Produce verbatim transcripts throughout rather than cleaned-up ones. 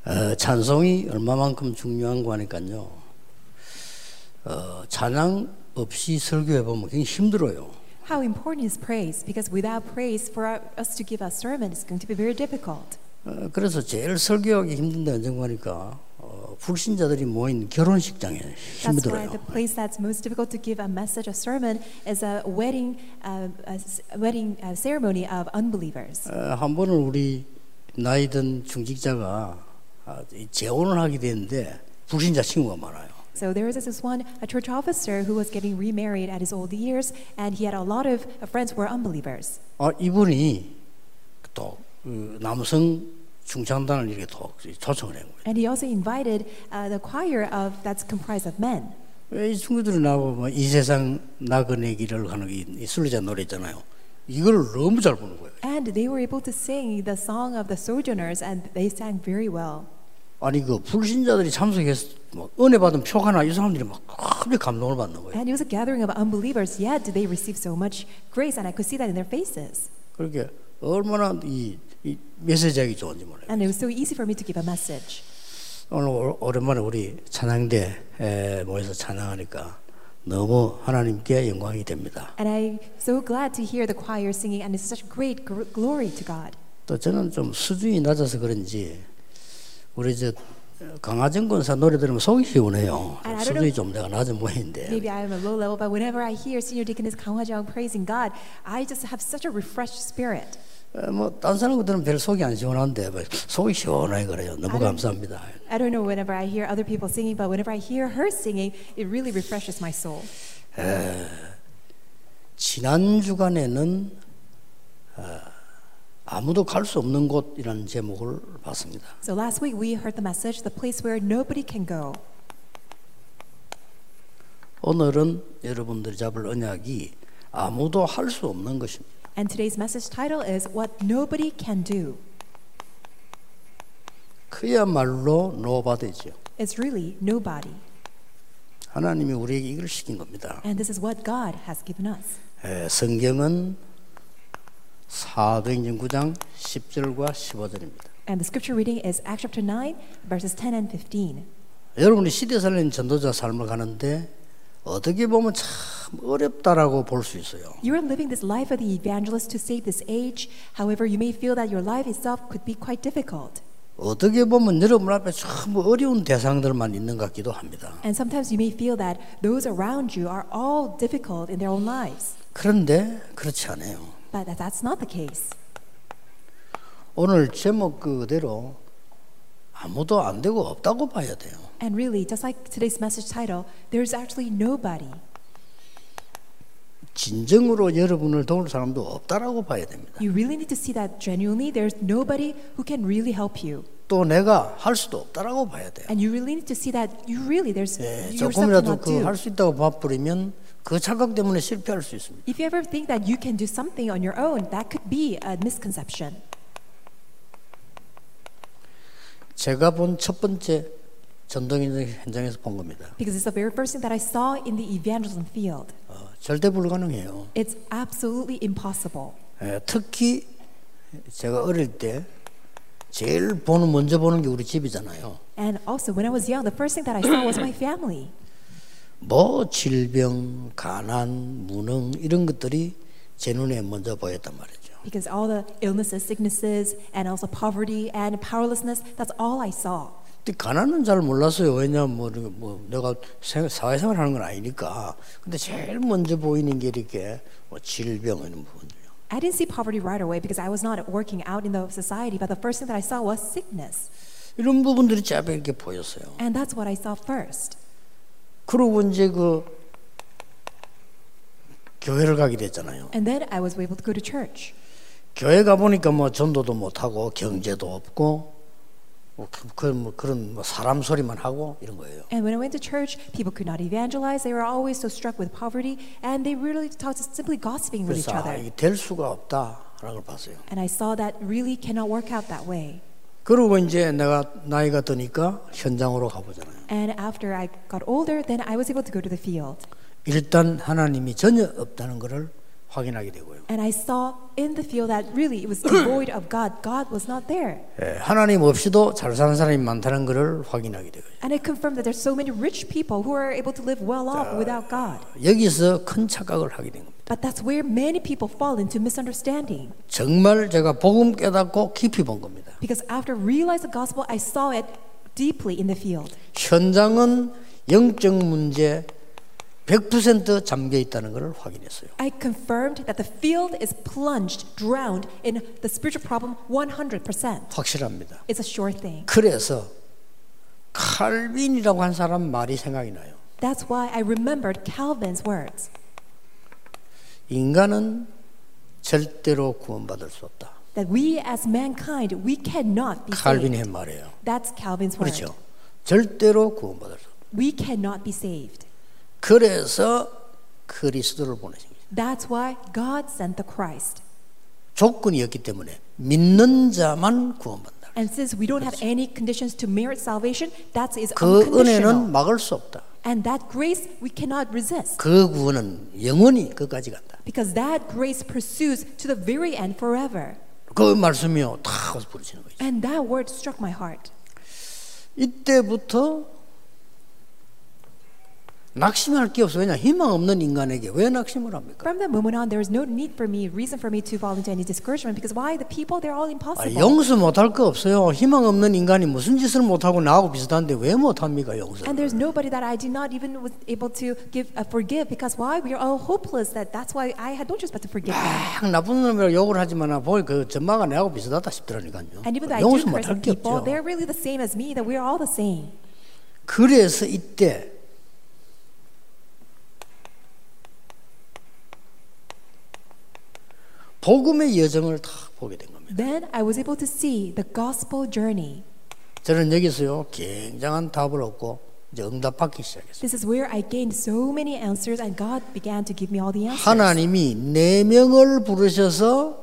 어, 찬송이 얼마만큼 중요한 거 하니까요. 어, 찬양 없이 설교해 보면 굉장히 힘들어요. How important is praise? Because without praise, for us to give a sermon is going to be very difficult. 어, 그래서 제일 설교하기 힘든 데 언젠가 하니까 어, 불신자들이 모인 결혼식장에 That's why 힘들어요. the place that's most difficult to give a message, a sermon, is a wedding, uh, a wedding uh, ceremony of unbelievers. 어, 한 번은 우리 나이 든 중직자가 아, 재혼을 하게 되는데 불신자 친구가 많아요. So there was this one, a church officer who was getting remarried at his old years, and he had a lot of friends who were unbelievers. 아, 이분이 또 그 남성 중창단을 이렇게 또 초청을 한 거예요. And he also invited uh, the choir of that's comprised of men. 왜 이 친구들이 나보고 이 세상 나그네기를 하는 이 순례자 노래 있잖아요. 이걸 너무 잘 부르는 거예요. And they were able to sing the song of the sojourners, and they sang very well. 아니 그 불신자들이 참석해서 뭐 은혜 받은 표가 나 이 사람들이 막 크게 감동을 받는 거예요. And it was a gathering of unbelievers, yet did they receive so much grace, and I could see that in their faces. 그렇게 얼마나 이, 이 메시지하기 좋은지 몰라요. And it was so easy for me to give a message. 오늘 오, 오랜만에 우리 찬양대에 모여서 찬양하니까 너무 하나님께 영광이 됩니다. And I'm so glad to hear the choir singing, and it's such great gr- glory to God. 또 저는 좀 수준이 낮아서 그런지 우리 저 강하정 권사 노래 들으면 속이 시원해요. And I don't 수준이 know- 좀 내가 낮은 모양인데. Maybe I am a low level, but whenever I hear Senior Deaconess Kang Hwa-jeong praising God, I just have such a refreshed spirit. 어, 뭐 다른 사람 들으면 별 속이 안 시원한데 뭐 속이 시원하게 그래요. 너무 감사합니다. I don't know whenever I hear other people singing, but whenever I hear her singing, it really refreshes my soul. 지난 주간에는 어, 아무도 갈 수 없는 곳이라는 제목을 봤습니다. So last week we heard the message, the place where nobody can go. 오늘은 여러분들이 잡을 언약이 아무도 할 수 없는 것입니다. And today's message title is What Nobody Can Do. 그야말로 노바디죠. It's really nobody. 하나님이 우리에게 이걸 시킨 겁니다. And this is what God has given us. 에, 성경은 사도행전 구 장 십 절과 십오 절입니다. And the scripture reading is Acts chapter nine, verses ten and fifteen. 여러분이 시대 살린 전도자 삶을 가는데 어떻게 보면 참 어렵다라고 볼 수 있어요. You are living this life of the evangelist to save this age. However, you may feel that your life itself could be quite difficult. 어떻게 보면 여러분 앞에 참 어려운 대상들만 있는 것 같기도 합니다. And sometimes you may feel that those around you are all difficult in their own lives. 그런데 그렇지 않아요. But that, that's not the case. 오늘 제목 그대로 아무도 안 되고 없다고 봐야 돼요. And really, just like today's message title, there's actually nobody. 진정으로 여러분을 도울 사람도 없다라고 봐야 됩니다. You really need to see that genuinely there's nobody who can really help you. 또 내가 할 수도 없다라고 봐야 돼요. And you really need to see that you really there's 예, yourself 조금이라도 cannot 그 do. 할 수 있다고 봐버리면 그 착각 때문에 실패할 수 있습니다. If you ever think that you can do something on your own, that could be a misconception. 제가 본 첫 번째 전도 현장에서 본 겁니다. Because it's the very first thing that I saw in the evangelism field. 어, 절대 불가능해요. It's absolutely impossible. 예, 특히 제가 어릴 때 제일 보는 먼저 보는 게 우리 집이잖아요. And also, when I was young, the first thing that I saw was my family. 뭐 질병, 가난, 무능 이런 것들이 제 눈에 먼저 보였단 말이죠. Because all the illnesses, sicknesses, and also poverty and powerlessness, that's all I saw. 근데 가난은 잘 몰랐어요. 왜냐하면 뭐, 뭐 내가 사회생활 하는 건 아니니까. 근데 제일 먼저 보이는 게 이렇게 뭐 질병 이런 부분들요. I didn't see poverty right away because I was not working out in the society, but the first thing that I saw was sickness. 이런 부분들이 쫙 이렇게 보였어요. And that's what I saw first. 그러고 이제 그 교회를 가게 됐잖아요. And then I was able to go to church. 교회 가 보니까 뭐 전도도 못 하고 경제도 없고 뭐 그, 그, 뭐 그런 뭐 사람 소리만 하고 이런 거예요. And when I went to church, people could not evangelize. They were always so struck with poverty, and they really talked simply gossiping with each 그래서 아, other. 이게 될 수가 없다라는 걸 봤어요. And I saw that really cannot work out that way. 그리고 이제 내가 나이가 드니까 현장으로 가보잖아요. And after I got older, then I was able to go to the field. 일단 하나님이 전혀 없다는 것을 확인하게 되고요. And I saw in the field that really it was devoid of God. God was not there. 예, 하나님 없이도 잘 사는 사람이 많다는 것을 확인하게 되고요. And it confirmed that there's so many rich people who are able to live well off without God. 여기서 큰 착각을 하게 된 겁니다. But that's where many people fall into misunderstanding. 정말 제가 복음 깨닫고 깊이 본 겁니다. Because after realizing the gospel, I saw it deeply in the field. 현장은 영적 문제 백 퍼센트 잠겨 있다는 것을 확인했어요. I confirmed that the field is plunged, drowned in the spiritual problem one hundred percent. 확실합니다. It's a sure thing. 그래서 칼빈이라고 한 사람 말이 생각이 나요. That's why I remembered Calvin's words. 인간은 절대로 구원받을 수 없다. That we as mankind, we cannot be saved. 칼빈의 말이에요. That's Calvin's word. 그렇죠. 절대로 구원받을 수 없다. We cannot be saved. 그래서 그리스도를 보내신 거죠. That's why God sent the Christ. 조건이었기 때문에 믿는 자만 구원받는다. And since we don't have any conditions to merit salvation, that is 그 unconditional. 은혜는 막을 수 없다. And that grace we cannot resist. 그 구원은 영원히 끝까지 간다. Because that grace pursues to the very end forever. 그 말씀이요 다 부르시는 거죠. And that word struck my heart. 이때부터 낙심할 게 없어. 왜냐 희망 없는 인간에게 왜 낙심을 합니까? From that moment on, there was no need for me, reason for me to fall into any discouragement. Because why? The people, they're all 아, impossible. 용서 못할 거 없어요. 희망 없는 인간이 무슨 짓을 못하고 나하고 비슷한데 왜 못합니까 용서? And there's nobody that I did not even was able to give uh, forgive. Because why? We are all hopeless. That that's why I had no choice but to forgive them. 막 나쁜 놈이라고 욕을 하지만 보니 그 전마가 내하고 비슷하다 싶더라니까요. And even though I do 용서 curse 못할 게 people, 없죠. they're really the same as me. That we are all the same. 그래서 이때 복음의 여정을 다 보게 된 겁니다. Then I was able to see the gospel journey. 저는 여기서요 굉장한 답을 얻고 이제 응답받기 시작했어요. This is where I gained so many answers, and God began to give me all the answers. 하나님이 네 명을 부르셔서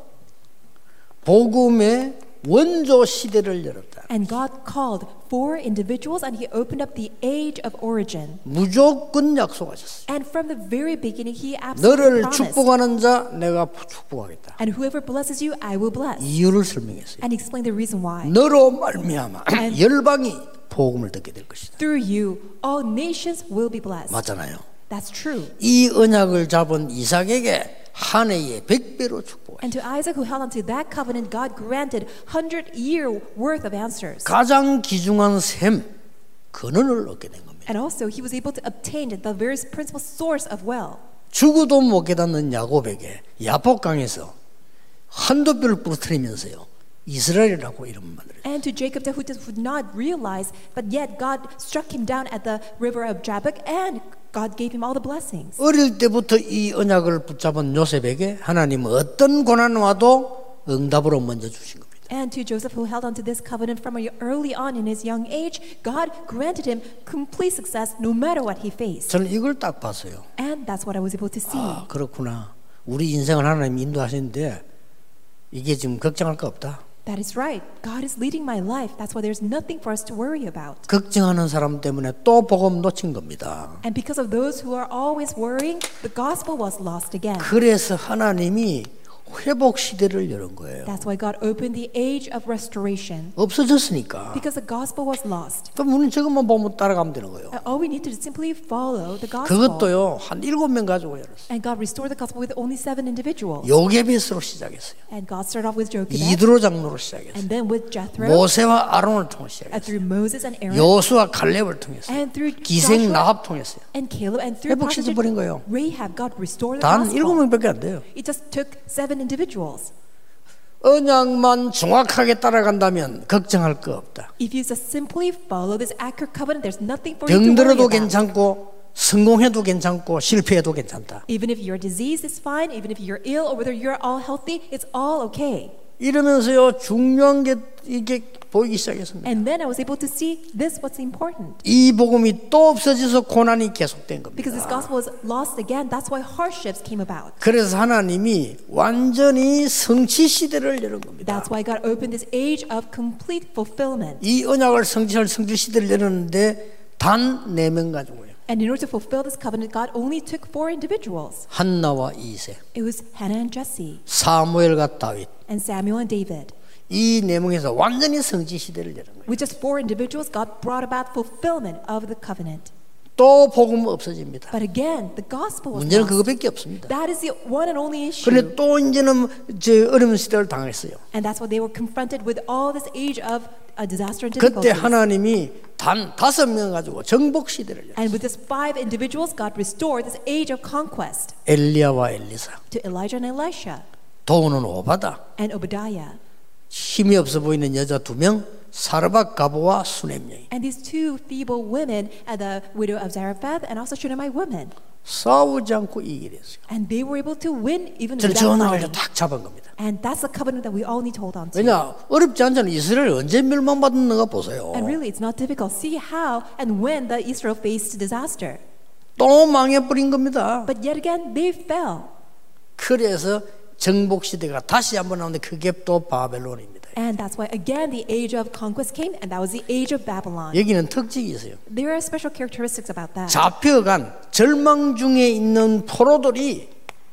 복음의 원조 시대를 열었다. And God called four individuals, and He opened up the age of origin. 무조건 약속하셨어요. And from the very beginning, He 너를 absolutely promised. 축복하는 자 내가 축복하겠다. And whoever blesses you, I will bless. 이유를 설명했어요. And explain the reason why. 너로 말미암아 열방이 복음을 듣게 될 것이다. Through you, all nations will be blessed. 맞잖아요. That's true. 이 언약을 잡은 이삭에게 한 해에 백 배로 축복하셨어요. And to Isaac, who held on to that covenant, God granted hundred year worth of answers. 가장 귀중한 샘 근원을 얻게 된 겁니다. And also, he was able to obtain the very principal source of well. 죽어도 못 깨닫는 야곱에게 야복강에서 한두 뼈를 부러뜨리면서요 이스라엘이라고 이름을 만들어요. And to Jacob, who would not realize, but yet God struck him down at the river of Jabbok, and God gave him all the blessings. 어릴 때부터 이 언약을 붙잡은 요셉에게 하나님은 어떤 고난 와도 응답으로 먼저 주신 겁니다. And to Joseph, who held on to this covenant from early on in his young age, God granted him complete success no matter what he faced. 저는 이걸 딱 봤어요. And that's what I was able to see. 아, 그렇구나. 우리 인생을 하나님이 인도하시는데 이게 지금 걱정할 거 없다. That is right. God is leading my life. That's why there's nothing for us to worry about. 걱정하는 사람 때문에 또 복음 놓친 겁니다. And because of those who are always worrying, the gospel was lost again. 그래서 하나님이 회복 시대를 여는 거예요. That's why God opened the age of restoration. 없어졌으니까. Because the gospel was lost. 그럼 우리는 저것만 보면 따라가면 되는 거예요. All we need to do is simply follow the gospel. 그것도요 한 일곱 명 가지고 열었어요. And God restored the gospel with only seven individuals. 요게벳으로 시작했어요. And God started off with Jochebed, 이드로 장로로 시작했어요. and then with Jethro, 모세와 아론을 통해 and 시작했어요. through Moses and Aaron, 여수와 칼렙을 통했어요. and through 기생 Joshua 나합 통했어요. and Caleb, and through 회복 시대 Prophet 버린 거예요. Rahab. God restored the 단 일곱 gospel. 명밖에 안 돼요. It just took seven individuals. 언약만 정확하게 따라간다면 걱정할 거 없다. If you just simply follow this accurate covenant, there's nothing for you to worry 병들어도 about. 괜찮고 성공해도 괜찮고 실패해도 괜찮다. Even if your disease is fine, even if you're ill, or whether you're all healthy, it's all okay. 이러면서요 중요한 게 이게 보이기 시작했습니다. And then I was able to see this what's important. 이 복음이 또 없어져서 고난이 계속된 겁니다. Because this gospel was lost again, that's why hardships came about. 그래서 하나님이 완전히 성취 시대를 여는 겁니다. That's why God opened this age of complete fulfillment. 이 언약을 성취할 성취 시대를 열었는데 단 네 명 가지고요. And in order to fulfill this covenant, God only took four individuals. 한나와 이세, It was Hannah and Jesse, 사무엘과 다윗. and Samuel and David. 이 네 명에서 완전히 성지 시대를 여는 거예요. With just four individuals, God brought about fulfillment of the covenant. 또 복음 없어집니다. But again, the gospel was 문제는 lost. 그거밖에 없습니다. That is the one and only issue. 그런데 또 이제는 저 어려운 시대를 당했어요. And that's why they were confronted with all this age of uh, disaster and 그때 difficulties. 하나님이 단 다섯 명 가지고 정복 시대를 열었어요. And with this five individuals, God restored this age of conquest 엘리야와 엘리사, to Elijah and Elisha 도우는 오바다, and Obadiah. 힘이 없어 보이는 여자 두 명, 사르밧 가보와 수넴 여인. And these two feeble women, and the widow of Zarephath and also Shunammite women. 싸우지 않고 이기게 됐어요. And they were able to win even 저는 without 저 나라를 fighting. 딱 잡은 겁니다. And that's the covenant that we all need to hold on to. 왜냐 어렵지 않잖아요. 이스라엘 언제 멸망받는가 보세요. And really, it's not difficult. See how and when the Israel faced disaster. 또 망해버린 겁니다. But yet again, they fell. 그래서 정복 시대가 다시 한번 나오는데 그게 또 바벨론입니다. And that's why again the age of conquest came, and that was the age of Babylon. 여기는 특징이 있어요. There are special characteristics about that. 잡혀간 절망 중에 있는 포로들이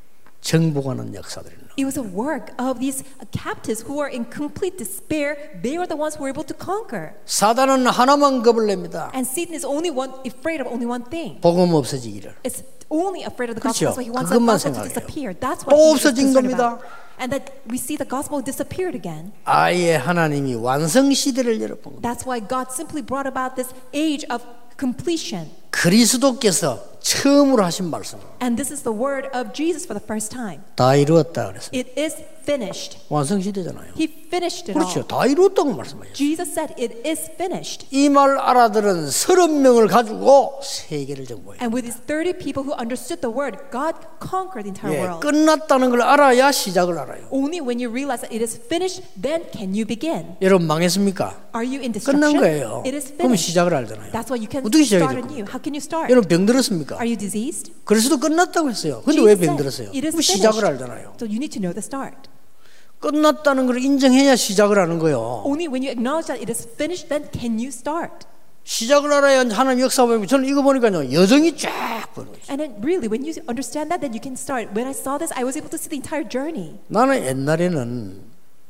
정복하는 역사들이에요. It was a work of these captives who were in complete despair. They were the ones who were able to conquer. 사단은 하나만 겁을 냅니다. And Satan is only one afraid of only one thing. 복음 없어지기를. It's only afraid of the 그렇죠. gospel. That's why he wants the 그것만 gospel to 생각해요. disappear. That's what 또 he is 없어진 concerned 겁니다. about. And that we see the gospel disappeared again. 아예 하나님이 완성 시대를 열어본 겁니다. That's why God simply brought about this age of completion. 그리스도께서 처음으로 하신 말씀. And this is the word of Jesus for the first time. 다 이루었다 그랬어요. It is finished. 완성 시대잖아요. He finished it 그렇죠. all. 다 이루었다고 말씀하셨어요. Jesus said it is finished. 이 말 알아들은 서른 명을 가지고 세계를 정복해요. And with these thirty people who understood the word, God conquered the entire 예, world. 끝났다는 걸 알아야 시작을 알아요. Only when you realize that it is finished, then can you begin. 여러분 망했습니까? Are you in 끝난 destruction? 거예요. It is 그럼 finished. 시작을 알잖아요. That's why you can 어떻게 시작해야 start 될까요? anew. How can you start? 여러분 병들었습니까? Are you diseased? 그래서도 끝났다고 했어요. 근데 왜 Jesus said 병들었어요? it is 그럼 시작을 finished. 알잖아요. So you need to know the start. 끝났다는 걸 인정해야 시작을 하는 거예요. Only when you acknowledge that it is finished, then can you start. 시작을 알아야 하나님 역사 보면 저는 이거 보니까요 여정이 쫙 보는 거죠. And then really, when you understand that, then you can start. When I saw this, I was able to see the entire journey. 나는 옛날에는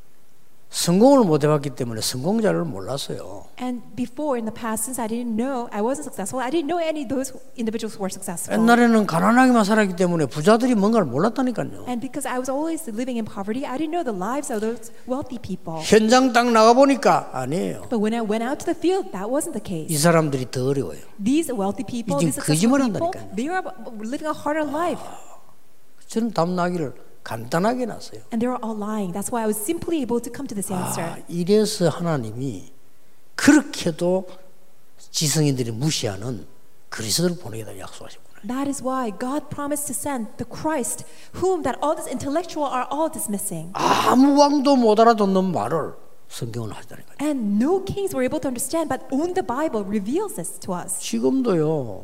성공을 못 해봤기 때문에 성공자를 몰랐어요. And before, in the past, since I didn't know, I wasn't successful. I didn't know any of those individuals who were successful. 옛날에는 가난하게만 살았기 때문에 부자들이 뭔가를 몰랐다니까요. And because I was always living in poverty, I didn't know the lives of those wealthy people. 현장 딱 나가 보니까 아니에요. But when I went out to the field, that wasn't the 이 case. 사람들이 더 어려워요. These wealthy people, 이제 these successful 거짓말 people, 한다니까요. they are living a harder life. 저는 답나기를 간단하게 놨어요. And they were all lying. That's why I was simply able to come to this answer. 아, 이래서 하나님이 그렇게도 지성인들이 무시하는 그리스도를 보내겠다 약속하셨구나. That is why God promised to send the Christ, whom that all these intellectual are all dismissing. 아무 왕도 못 알아듣는 말을 성경은 하시다니까요. And no kings were able to understand, but only the Bible reveals this to us. 지금도요.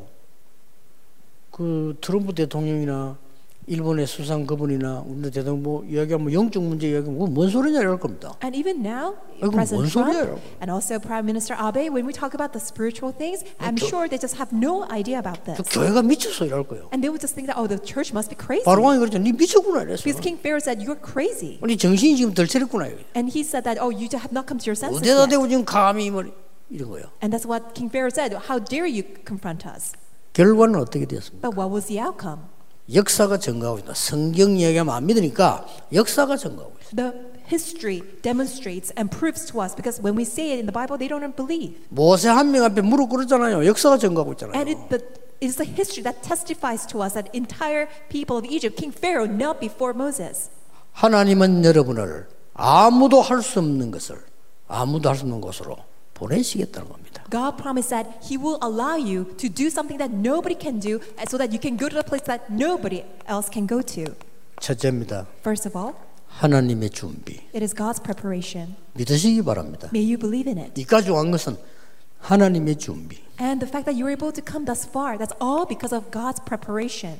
그 트럼프 대통령이나 일본의 수상 그분이나 우리 대통령 뭐 이야기하면 영적 문제 이야기하면 뭔 소리냐 이럴 겁니다. And even now, 아이고, 뭔 President 소리야, Trump and also Prime Minister Abe, when we talk about the spiritual things, I'm sure they just have no idea about 저 this. 교회가 미쳤어 이럴 거예요. And they would just think that, oh, the church must be crazy. 바로왕이 그랬죠. 니 미쳤구나 이랬어. Because King Pharaoh said, you're crazy. 아니 정신이 지금 덜 차렸구나. And he said that, oh, you have not come to your senses 어디다 yet. 대고 지금 감히 뭐 이런 거예요. And that's what King Pharaoh said, how dare you confront us? 결과는 어떻게 되었습니까? But what was the outcome? 역사가 증거하고 있다. 성경 이야기하면 안 믿으니까 역사가 증거하고 있어. The history demonstrates and proves to us, because when we say it in the Bible, they don't believe. 모세 한 명 앞에 무릎 꿇었잖아요. 역사가 증거하고 있잖아요. And it, the, it is the history that testifies to us that entire people of Egypt, King Pharaoh, knelt before Moses. 하나님은 여러분을 아무도 할 수 없는 것을 아무도 할 수 없는 곳으로 보내시겠다는 겁니다. God promised that He will allow you to do something that nobody can do, so that you can go to the place that nobody else can go to. 첫째입니다. First of all, 하나님의 준비. it is God's preparation. 믿으시기 바랍니다. May you believe in it. 이까지 온 것은 하나님의 준비. And the fact that you're able to come thus far, that's all because of God's preparation.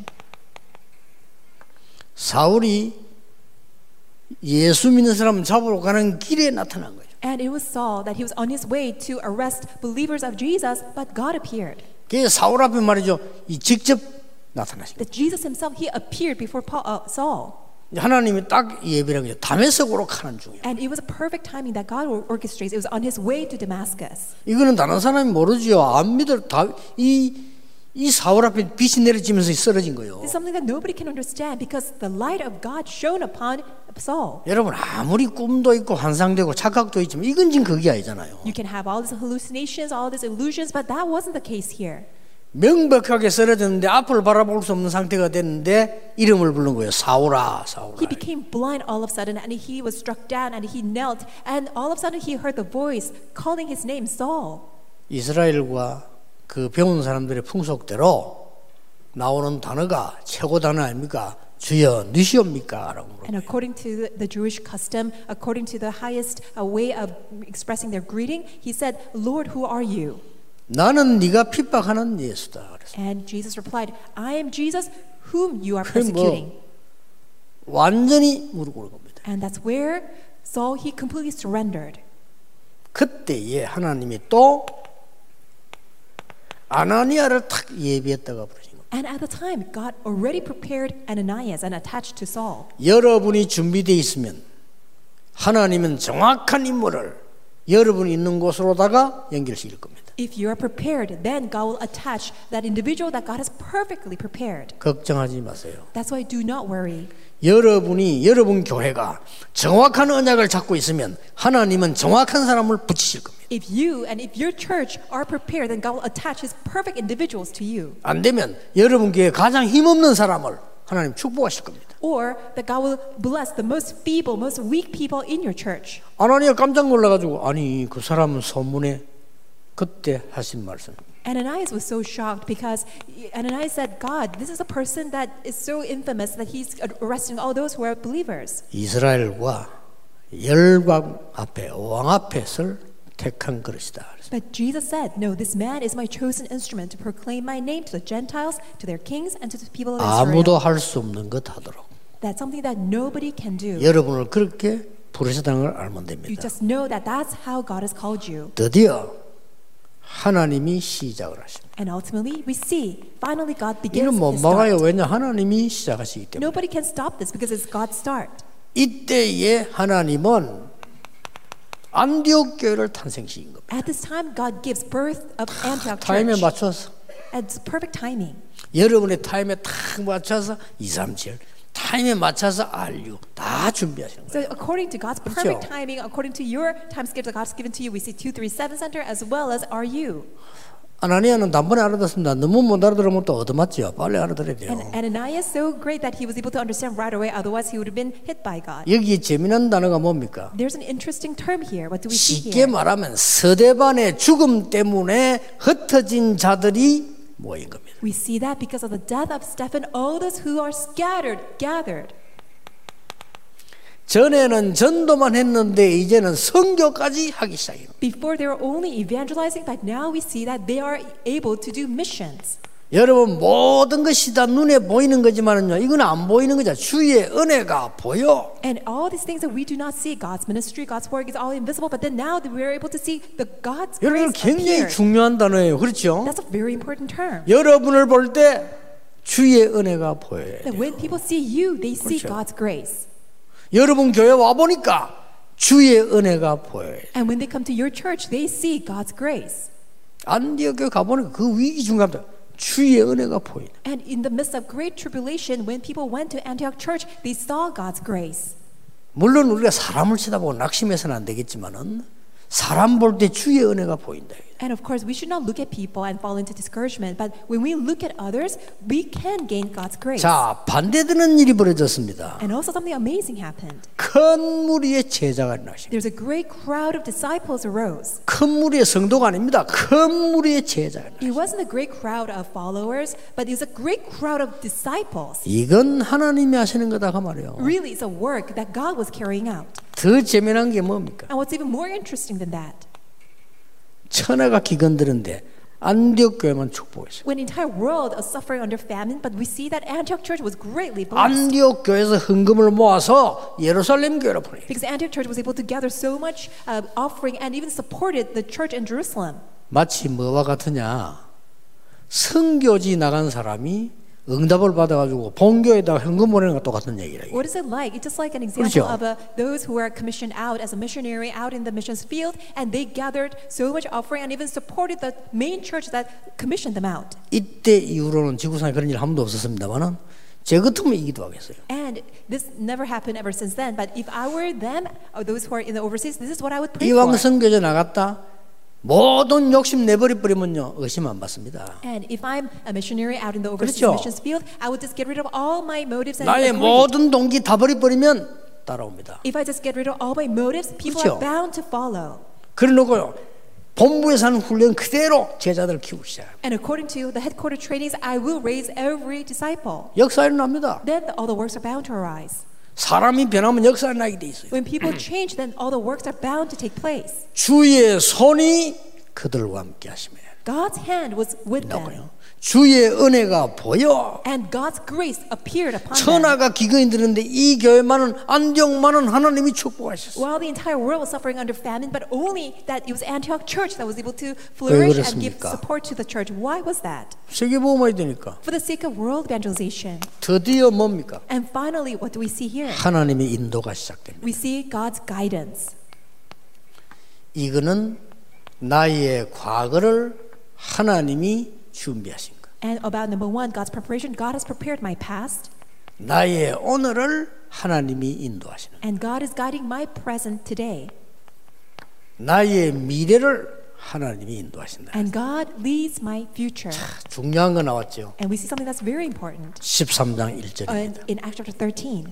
사울이 예수 믿는 사람 잡으러 가는 길에 나타난 거예요. And it was Saul that he was on his way to arrest believers of Jesus, but God appeared. 그 사울 앞에 말이죠. 이 직접 나타나신 거예요. That Jesus himself, he appeared before Paul, uh, Saul. 하나님이 딱 예비라는 게 다메섹으로 가는 중이에요. And it was a perfect timing that God orchestrates. It was on his way to Damascus. 이거는 다른 사람이 모르지요. 안 믿을 다이 이 사울 앞에 빛이 내려지면서 쓰러진 거예요. It's something that nobody can understand because the light of God shone upon Saul. 여러분 아무리 꿈도 있고 환상되고 착각도 있지만 이건 지금 그게 아니잖아요. You can have all these hallucinations, all these illusions, but that wasn't the case here. 명백하게 쓰러졌는데 앞을 바라볼 수 없는 상태가 됐는데 이름을 부른 거예요. 사울아, 사울아. He became blind all of a sudden and he was struck down and he knelt and all of a sudden he heard the voice calling his name Saul. 이스라엘과 그 배운 사람들의 풍속대로 나오는 단어가 최고 단어 아닙니까? 주여 누시옵니까? 라고 물어요. And according to the Jewish custom, according to the highest uh, way of expressing their greeting, he said, Lord, who are you? 나는 네가 핍박하는 예수다. 그래서 And Jesus replied, I am Jesus whom you are 그게 persecuting. 뭐 완전히 무릎 꿇은 겁니다. And that's where Saul, he completely surrendered. 그때에 하나님이 또 아나니아를 탁 예비했다가 부르신 겁니다. And at the time, God already prepared Ananias and attached to Saul. 여러분이 준비되어 있으면 하나님은 정확한 인물을 여러분이 있는 곳으로다가 연결시킬 겁니다. If you are prepared, then God will attach that individual that God has perfectly prepared. 걱정하지 마세요. That's why do not worry. 여러분이 여러분 교회가 정확한 언약을 잡고 있으면 하나님은 정확한 사람을 붙이실 겁니다. If you and if your church are prepared, then God will attach His perfect individuals to you. 안 되면 여러분 교회에 가장 힘없는 사람을 하나님 축복하실 겁니다. Or that God will bless the most feeble, most weak people in your church. 아나니아 깜짝 놀라가지고 아니 그 사람은 소문에 그때 하신 말씀. Ananias was so shocked because Ananias said, God, this is a person that is so infamous that he's arresting all those who are believers. 이스라엘과 열방 앞에 왕 앞에 설 택한 그릇이다. But Jesus said, no, this man is my chosen instrument to proclaim my name to the Gentiles, to their kings, and to the people of 아무도 Israel. 할 수 없는 것 하도록. That's something that nobody can do. 여러분을 그렇게 부르셨다는 걸 알면 You 됩니다. just know that that's how God has called you. 드디어 하나님이 시작을 하십니다. And ultimately, we see, finally God begins 이는 못 His 막아요. start. 왜냐 하나님이 시작하시기 때문에. Nobody can stop this because it's God's start. 이때에 하나님은 안디옥 교회를 탄생시킨 겁니다. At this time, God gives birth of Antioch 타임에 Church. 맞춰서 It's perfect timing. 여러분의 타임에 딱 맞춰서 이, 삼, 칠 타임에 맞춰서 알유 다 준비하시는 So 거예요. according to God's 그렇죠? perfect timing, according to your time schedule that God's given to you, we see two three seven Center as well as R U. 아나니아는 단번에 알아듣습니다. 너무 못 알아들으면 또 얻어맞죠. 빨리 알아들어야 돼요. And Ananias so great that he was able to understand right away. Otherwise, he would have been hit by God. 여기에 재미난 단어가 뭡니까? There's an interesting term here. What do we see 쉽게 here? 말하면 스데반의 죽음 때문에 흩어진 자들이 모인 겁니다. We see that because of the death of Stephen, all those who are scattered, gathered. 전에는 전도만 했는데 이제는 선교까지 하기 시작해요. Before they were only evangelizing, but now we see that they are able to do missions. 여러분 모든 것이 다 눈에 보이는 거지만은요 이건 안 보이는 거죠. 주의 은혜가 보여. And all these things that we do not see, God's ministry, God's work is all invisible. But then now that we are able to see the God's 여러분 grace 굉장히 appear. 중요한 단어예요. 그렇죠? That's a very important term. 여러분을 볼 때 주의 은혜가 보여요. That when people see you, they see 그렇죠. God's grace. 여러분 교회 와 보니까 주의 은혜가 보여요. And when they come to your church, they see God's grace. 안디옥 교회 가 보니까 그 위기 중간에 주의 은혜가 보이네. And in the midst of great tribulation, when people went to Antioch Church, they saw God's grace. 물론 우리가 사람을 쳐다보고 낙심해서는 안 되겠지만은 사람 볼 때 주의 은혜가 보인다. And of course, we should not look at people and fall into discouragement. But when we look at others, we can gain God's grace. 자, 반대되는 일이 벌어졌습니다. And also something amazing happened. 큰 무리의 제자가 일어나십니다. There's a great crowd of disciples arose. 큰 무리의 성도가 아닙니다. 큰 무리의 제자가 일어나십니다. It wasn't a great crowd of followers, but it was a great crowd of disciples. 이건 하나님이 하시는 거다 그 말이에요. Really, it's a work that God was carrying out. 더 재미난 게 뭡니까? And what's even more interesting than that, 천하가 기근들은데 안디옥 교회만 축복했어요. when the entire world is suffering under famine, but we see that Antioch Church was greatly blessed. 안디옥 교회에서 헌금을 모아서 예루살렘 교회로 보내요. Because Antioch Church was able to gather so much uh, offering and even supported the church in Jerusalem. 마치 뭐와 같으냐? 선교지 나간 사람이 응답을 받아가지고 본교에다가 현금 보내는 것 똑같은 얘기라. What is it like? It's just like an example 그렇죠? of a, those who are commissioned out as a missionary out in the missions field, and they gathered so much offering and even supported the main church that commissioned them out. 이때 이후로는 지구상에 그런 일 한 번도 없었습니다만은 제 같으면 이 기도하겠어요. And this never happened ever since then. But if I were them, or those who are in the overseas, this is what I would pray 이왕 for. 선교제 나갔다 모든 욕심 내버려 버리면요 의심 안 받습니다. And if I'm a missionary out in the overseas 그렇죠? missions field, I would just get rid of all my motives and 나의 greed. 모든 동기 다 버려버리면 따라옵니다. If I just get rid of all my motives, people 그렇죠? are bound to follow. 그래놓고요 본부에서 하는 훈련 그대로 제자들 키우기 시작. And according to the headquarter trainings, I will raise every disciple. 역사 일어납니다. Then all the works are bound to arise. 사람이 변하면 역사 나게 돼 있어요. When people change, then all the works are bound to take place. 주의 손이 그들과 함께 하시며 God's hand was with them. 나고요. 주의 은혜가 보여 And God's grace appeared upon them. 천하가 기근이 드는데 이 교회만은 안디옥만은 하나님이 축복하셨어요. While the entire world was suffering under famine, but only that it was Antioch church that was able to flourish and give 그렇습니까? support to the church. Why was that? 세계복음화야 되니까. For the sake of world evangelization. 드디어 뭡니까? And finally, what do we see here? 하나님의 인도가 시작됩니다. We see God's guidance. 이거는 나의 과거를 하나님이 준비하신 거. And about number one, God's preparation. God has prepared my past. 나의 오늘을 하나님이 인도하시는. And God is guiding my present today. 나의 미래를 하나님이 인도하신다. And God leads my future. 중요한 거 나왔죠. And we see something that's very important. 십삼 장 일 Uh, 절입니다. in Acts chapter thirteen.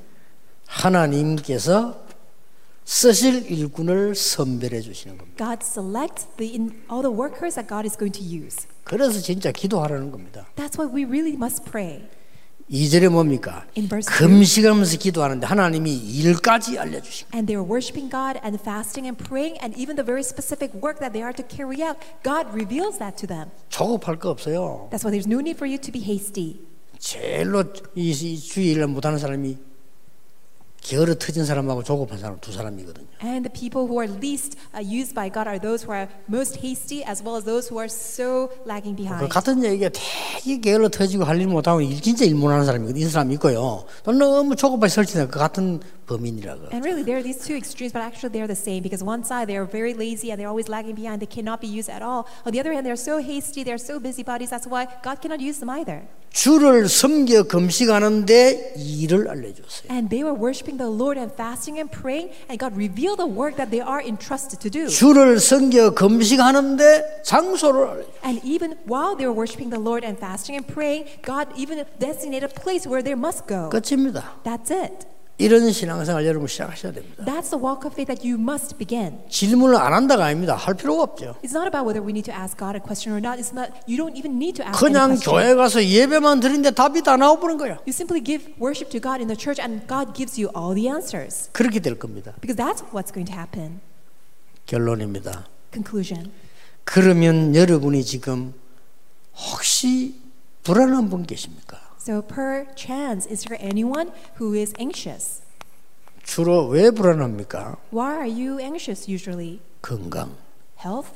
하나님께서 쓰실 일꾼을 선별해 주시는 겁니다. God selects the in, all the workers that God is going to use. 그래서 진짜 기도하라는 겁니다. That's why we really must pray. 이 절에 뭡니까? In verse two. 금식하면서 기도하는데 하나님이 일까지 알려주신 And they were worshiping God and fasting and praying, and even the very specific work that they are to carry out, God reveals that to them. 조급할 거 없어요. That's why there's no need for you to be hasty. 제일로 이, 이 주일날 못하는 사람이 게으르 터진 사람하고 조급한 사람 두 사람이거든요. And the people who are least uh, used by God are those who are most hasty, as well as those who are so lagging 그 behind. 같은 얘기가 되게 게을러 터지고 할 일 못하고 일 진짜 일 못하는 사람이거든요. 이 사람이 있고요. 또 너무 조급하게 설치는 그 같은 범인이라고. And really, there are these two extremes, but actually they're the same, because one side they are very lazy and they're always lagging behind. They cannot be used at all. On the other hand, they're so hasty, they're so busybodies. That's why God cannot use them either. 주를 섬겨 금식하는데 일을 알려줬어요. And they were worshiping the Lord and fasting and praying, and God revealed the work that they are entrusted to do. 주를 섬겨 금식하는데 장소를 알려줬어요. And even while they were worshiping the Lord and fasting and praying, God even designated a place where they must go. 끝입니다. That's it. 이런 신앙생활 여러분 시작하셔야 됩니다. That's the walk of faith that you must begin. 질문을 안 한다가 아닙니다. 할 필요가 없죠. It's not about whether we need to ask God a question or not. It's not. You don't even need to ask any 그냥 question. 교회 가서 예배만 드리는데 답이 다 나와버린 거야. You simply give worship to God in the church, and God gives you all the answers. 그렇게 될 겁니다. Because that's what's going to happen. 결론입니다. Conclusion. 그러면 여러분이 지금 혹시 불안한 분 계십니까? So perchance, is there anyone who is anxious? 주로 왜 불안합니까? Why are you anxious usually? 건강. Health?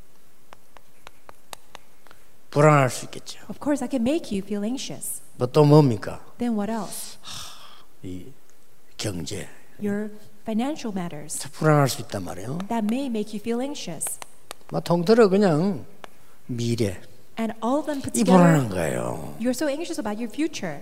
불안할 수 있겠죠. Of course, that can make you feel anxious. 뭐 또 뭡니까? Then what else? 이 경제. Your financial matters. 불안할 수 있단 말이에요. That may make you feel anxious. 뭐 통틀어 그냥 미래. And all of them put 이 together, 불안한 거예요. you're so anxious about your future.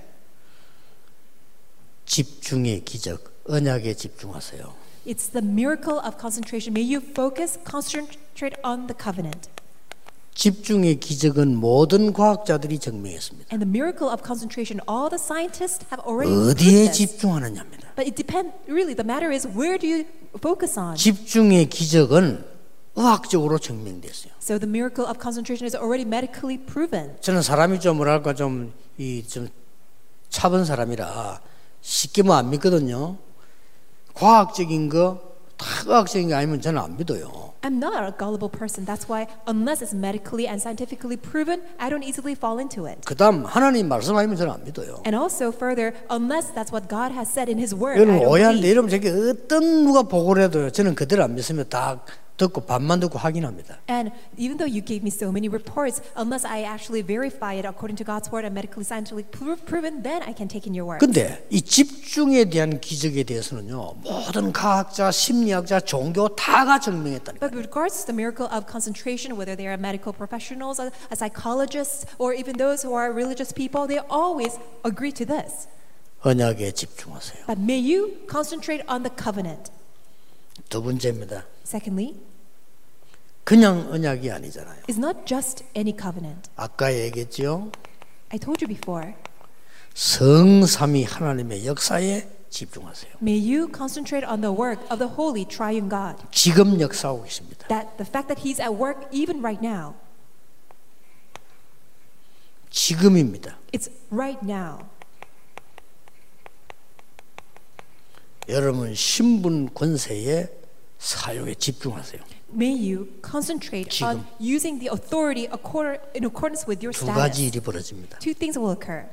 집중의 기적, 언약에 집중하세요. It's the miracle of concentration. May you focus, concentrate on the covenant. 집중의 기적은 모든 과학자들이 증명했습니다. And the miracle of concentration, all the scientists have already 어디에 proved this. 집중하느냐입니다. But it depends, really, the matter is, where do you focus on? 집중의 기적은 의학적으로 증명됐어요. So the miracle of concentration is already medically proven. 저는 사람이 좀 뭐랄까 좀 이 좀 차분 사람이라 쉽게 뭐 안 믿거든요. 과학적인 거, 다 의학적인 게 아니면 저는 안 믿어요. I'm not a gullible person. That's why, unless it's medically and scientifically proven, I don't easily fall into it. 그다음 하나님 말씀 아니면 저는 안 믿어요. And also, further, unless that's what God has said in His Word, I 여러분 don't 오해하는데 believe. 여러분 저게 어떤 누가 보고를 해도요. 저는 그대로 안 믿으면 다 듣고 반만 듣고 확인합니다. And even though you gave me so many reports, unless I actually verify it according to God's word and medically scientifically pro- proven, then I can take in your word. 근데 이 집중에 대한 기적에 대해서는요, 모든 과학자, 심리학자, 종교 다가 증명했다니까. But with regards to the miracle of concentration, whether they are medical professionals, a, a psychologists, or even those who are religious people, they always agree to this. 언약에 집중하세요. But may you concentrate on the covenant. 두 번째입니다. Secondly, 그냥 언약이 아니잖아요. it's not just any covenant. 아까 얘기했죠. I told you before. 성삼위 하나님의 역사에 집중하세요. May you concentrate on the work of the Holy Triune God. 지금 역사하고 계십니다. That the fact that He's at work even right now. 지금입니다. It's right now. 여러분 신분 권세의 사용에 집중하세요. May you concentrate 지금. on using the authority accord, in accordance with your 두 가지 status. 일이 벌어집니다. Two things will occur.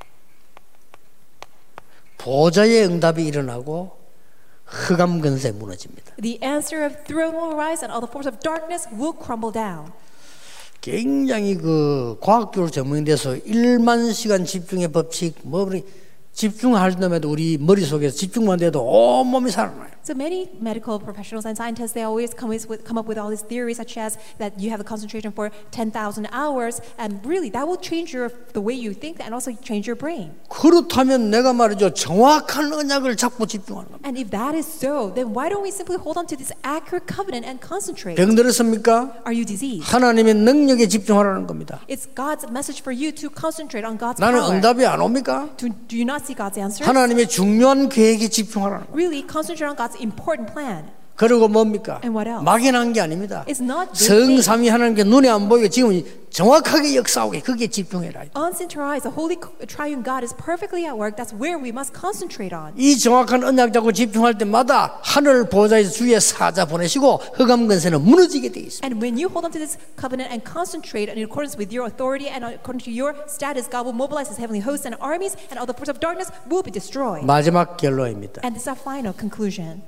보좌의 응답이 일어나고 흑암 권세 무너집니다. The answer of throne will rise and all the forces of darkness will crumble down. 굉장히 그 과학적으로 증명돼서 일만 시간 집중의 법칙 뭐 우리 집중할 때마다 우리 머릿속에서 집중만 돼도 온몸이 살아나요. So many medical professionals and scientists, they always come with, come up with all these theories such as that you have a concentration for ten thousand hours, and really that will change your, the way you think and also change your brain. 그렇다면 내가 말이죠. 정확한 언약을 잡고 집중하는 겁니다. And if that is so, then why don't we simply hold on to this accurate covenant and concentrate? 병들었습니까? Are you diseased? 하나님의 능력에 집중하라는 겁니다. It's God's message for you to concentrate on God's 나는 power. 응답이 안 옵니까? Do, do you not see God's answers? 하나님의 중요한 계획에 집중하라는 겁니다. Really concentrate on God's important plan. 그리고 뭡니까? And what else? 막연한 게 아닙니다. It's not vague. 성삼위 하나님께 눈에 안 보이게 지금 정확하게 역사하게 거기에 집중해라. Unseen to our eyes, the Holy Triune God is perfectly at work. That's where we must concentrate on. 이 정확한 언약 잡고 집중할 때마다 하늘 보좌에서 주의 사자 보내시고 흑암 권세는 무너지게 돼 있습니다. And when you hold on to this covenant and concentrate in accordance with your authority and according to your status, God will mobilize His heavenly hosts and armies, and all the forces of darkness will be destroyed. 마지막 결론입니다. And this is our final conclusion.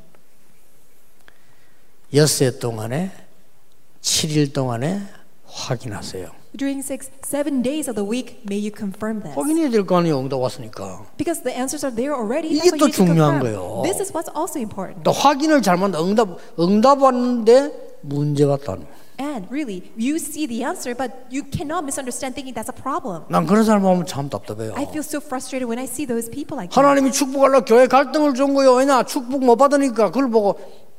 엿새 동안에 칠 일 동안에 확인하세요. During six, seven days of the week, may you confirm this. 확인해야 될 거 아니에요. 응답 왔으니까. Because the answers are there already. 이게 That's why 또 you need to 중요한 confirm. 거예요. This is what's also important. 또 확인을 잘못한다. 응답 응답 왔는데 문제 왔다는. And really, you see the answer, but you cannot misunderstand thinking that's a problem. 난 그런 사람 보면 참 답답해요. I feel so frustrated when I see those people like that. 하나님이 축복하려고 교회 갈등을 준 거예요. 왜냐? 축복 못 받으니까 그걸 보고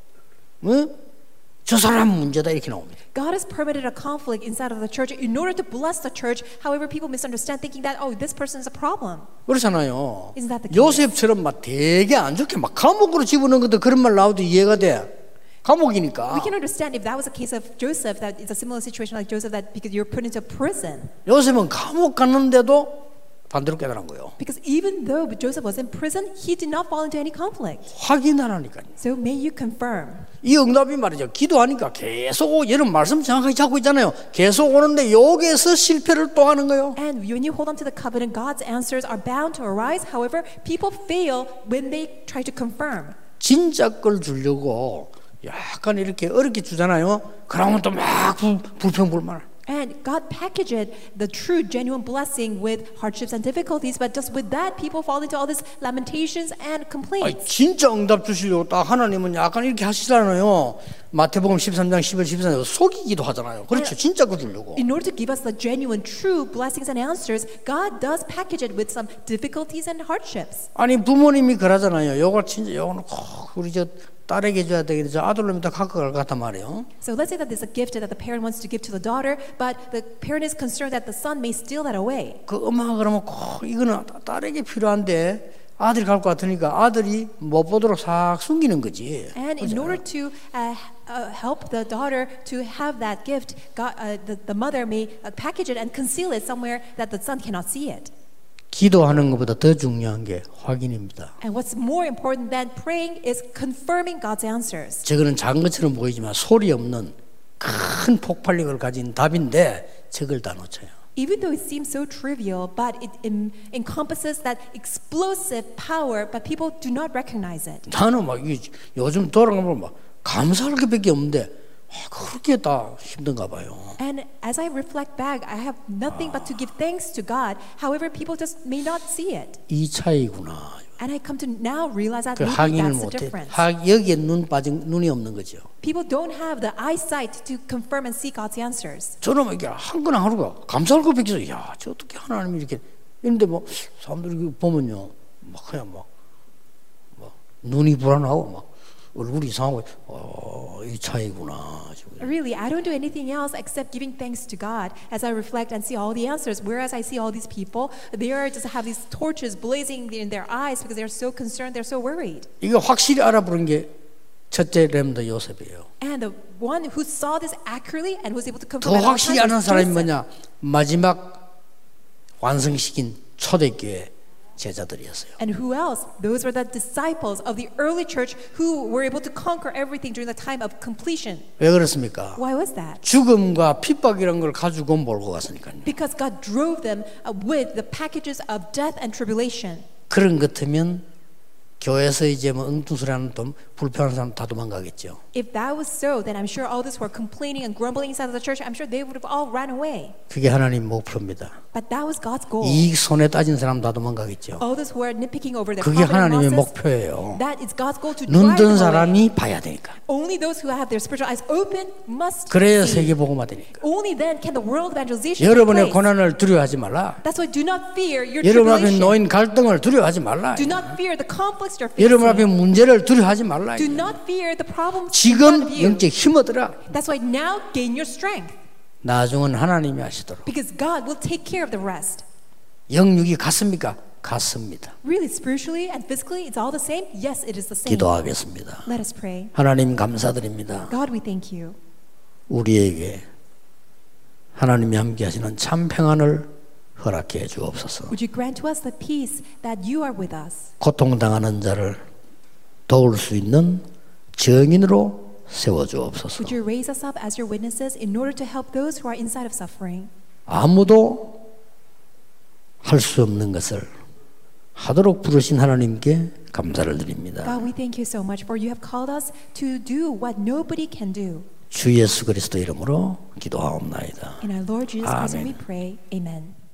응? 저 사람 문제다 이렇게 나옵니다. God has permitted a conflict inside of the church in order to bless the church. However, people misunderstand thinking that, oh, this person is a problem. 그렇잖아요. Isn't that the case? 요셉처럼 막 되게 안 좋게 막 감옥으로 집어넣은 것도 그런 말 나와도 이해가 돼. 감옥이니까. We can understand if that was a case of Joseph, that it's a similar situation like Joseph, that because you're put into prison. 요셉은 감옥 갔는데도 반대로 깨달은 거예요. Because even though Joseph was in prison, he did not fall into any conflict. 확인하라니까요. So may you confirm. 이 응답이 말이죠. 기도하니까 계속 여러분 말씀 정확하게 잡고 있잖아요. 계속 오는데 여기에서 실패를 또 하는 거예요. And when you hold on to the covenant, God's answers are bound to arise. However, people fail when they try to confirm. 진짜 걸 주려고 약간 이렇게 어렵게 주잖아요. 그러면 또 막 불평불만. And God packaged the true, genuine blessing with hardships and difficulties, but just with that, people fall into all these lamentations and 아니, complaints. 진짜 응답 주시려고 딱 하나님은 약간 이렇게 하시잖아요. 마태복음 십삼 장 십일, 십삼 장 속이기도 하잖아요. 그렇죠. 진짜 거 주려고. In order to give us the genuine, true blessings and answers, God does package it with some difficulties and hardships. 아니 부모님이 그러잖아요. 요거 진짜 요거는 꼭 우리 저 딸에게 줘야 되겠죠. 아들놈이 다 갖고 갈 것 같단 말이에요. So let's say that there's a gift that the parent wants to give to the daughter, but the parent is concerned that the son may steal that away. 그 엄마가 그러면 꼭 이거는 딸에게 필요한데 아들이 갈 것 같으니까 아들이 못 보도록 싹 숨기는 거지. And in order to uh, uh, help the daughter to have that gift, God, uh, the, the mother may uh, package it and conceal it somewhere that the son cannot see it. 기도하는 것보다 더 중요한 게 확인입니다. And what's more important than praying is confirming God's answers. 저거는 작은 것처럼 보이지만 소리 없는 큰 폭발력을 가진 답인데 저걸 다 놓쳐요. Even though it seems so trivial, but it em- encompasses that explosive power, but people do not recognize it. 나는 막 이, 요즘 돌아가면 막 감사할 것밖에 없는데 아, 그렇게 다 힘든가 봐요. And as I reflect back, I have nothing but to give thanks to God. However, people just may not see it. 이 차이구나. And I come to now realize that 그 maybe 확인을 that's the 못해. difference. 하, 여기에 눈 빠진 눈이 없는 거죠. People don't have the eyesight to confirm and seek God's answers. 저는 이게 한 거나 하루가 감사할 거 백해서 야, 저 어떻게 하나님이 이렇게 이런데 뭐 사람들이 보면요, 막 그냥 막, 막 눈이 불안하고 막 얼굴이 이상하고 어, 이 차이구나. Really, I don't do anything else except giving thanks to God as I reflect and see all the answers. Whereas I see all these people, they are just have these torches blazing in their eyes because they're so concerned, they're so worried. 이거 확실히 알아보는 게 첫째 렘더 요셉이에요. And the one who saw this accurately and was able to 더 confirm it all 확실히 times 아는 was 사람이 Joseph. 뭐냐? 마지막 완성시킨 초대교회 제자들이었어요. And who else? Those were the disciples of the early church who were able to conquer everything during the time of completion. 왜 그렇습니까? Why was that? 죽음과 핍박이라는 걸 가지고 몰고 갔으니까요. Because God drove them uh, with the packages of death and tribulation. 그런 것 같으면 교회에서 이제 뭐 엉뚱소리하는 돈 불편한 사람 다 도망가겠죠. If that was so, then I'm sure all those who are complaining and grumbling inside of the church, I'm sure they would have all ran away. 그게 하나님 목표입니다. But that was God's goal. 이익 손에 따진 사람 다 도망가겠죠. All those who are nitpicking over their 그게 profit and 하나님의 losses, 목표예요. that is God's goal to 눈 drive 뜬 them away. 사람이 봐야 되니까. Only those who have their spiritual eyes open must 그래야 see. 세계 복음화 되니까. Only then can the world evangelization take 여러분의 place. 고난을 두려워하지 말라. That's why do not fear your 여러분 앞에 tribulation. 놓인 갈등을 두려워하지 말라. Do not fear the conflicts you're 여러분 앞에 facing. 문제를 두려워하지 말라. Do not fear the problems in 지금 front of you. 영적 힘 얻으라. That's why now gain your strength. 나중은 하나님이 하시도록. Because God will take care of the rest. 영육이 같습니까? 같습니다. Really, spiritually and physically, it's all the same? Yes, it is the same. 기도하겠습니다. Let us pray. 하나님 감사드립니다. God, we thank you. 우리에게 하나님이 함께 하시는 참 평안을 허락해 주옵소서. Would you grant to us the peace that you are with us? 고통당하는 자를 도울 수 있는 증인으로 세워 주옵소서. Would you raise us up as your witnesses in order to help those who are inside of suffering? 아무도 할 수 없는 것을 하도록 부르신 하나님께 감사를 드립니다. God, we thank you so much for you have called us to do what nobody can do. 주 예수 그리스도 이름으로 기도하옵나이다. In our Lord Jesus Christ, 아멘. we pray. Amen.